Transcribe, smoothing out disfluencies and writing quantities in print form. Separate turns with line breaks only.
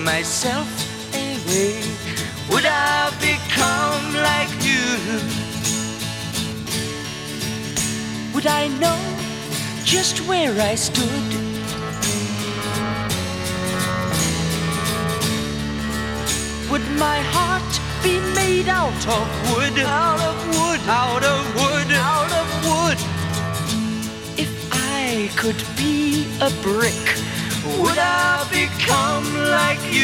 myself away, would I become like you? Would I know just where I stood? Would my heart be made out of wood? Out of wood, out of wood, out of wood. If I could be a brick, would I become like you?